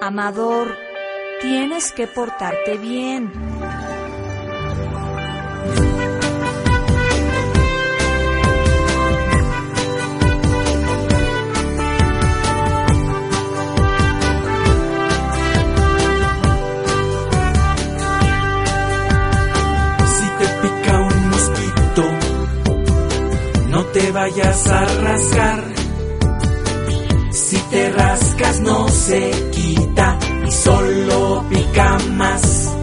Amador, tienes que portarte bien. Si te pica un mosquito, no te vayas a rascar. Si te rascas no se quita y solo pica más.